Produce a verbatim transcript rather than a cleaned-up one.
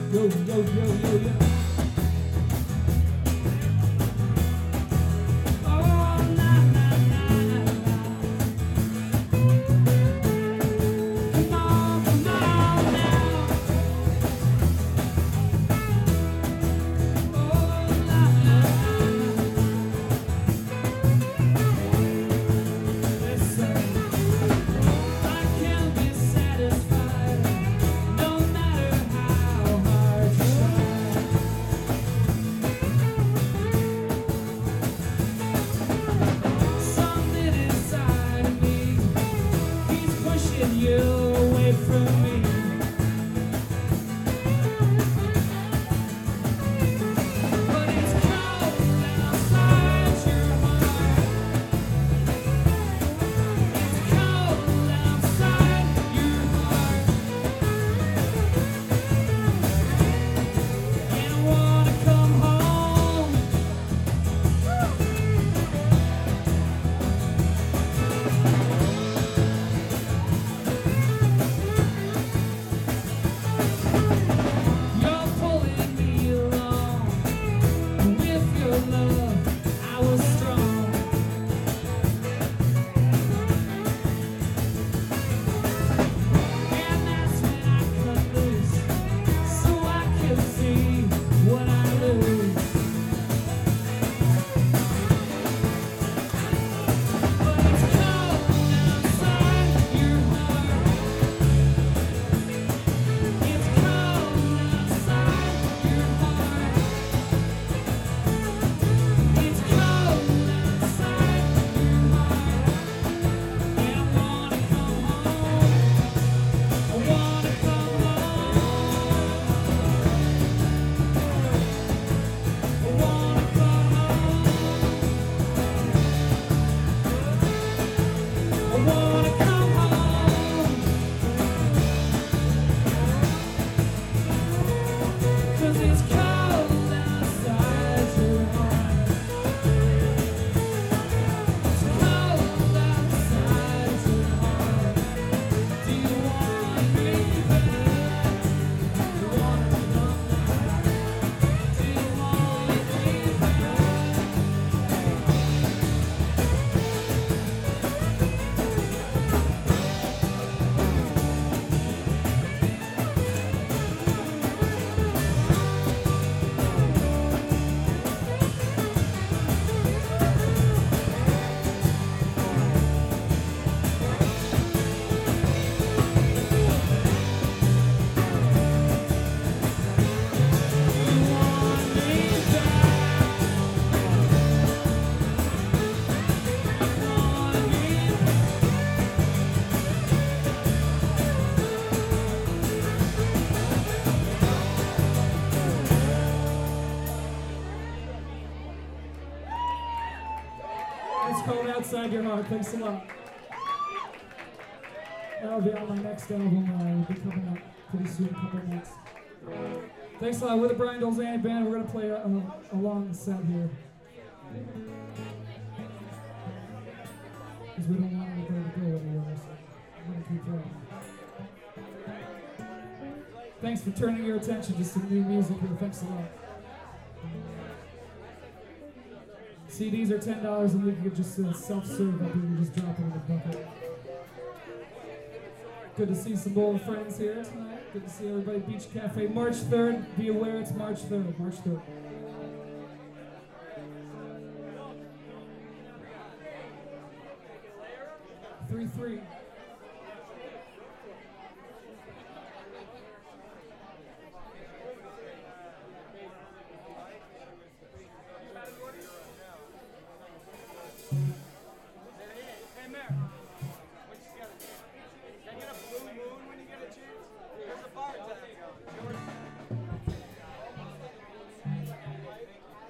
Yo, yo, yo, yo, yo. Outside Your Heart. Thanks a lot. That'll be on my next album. Uh, it'll be coming out pretty soon, a couple months. Thanks a lot. We're the Brian Dolzani Band. We're going to play a, a, a long set here. Because we don't want anybody to go anywhere, so I'm going to keep playing. Thanks for turning your attention to some new music here. Thanks a lot. C Ds are ten dollars and we can just uh, self-serve up here and just drop it in the bucket. Good to see some old friends here tonight. Good to see everybody. Beach Cafe, March third. Be aware it's March third. March third. three three. Hey, Mayor.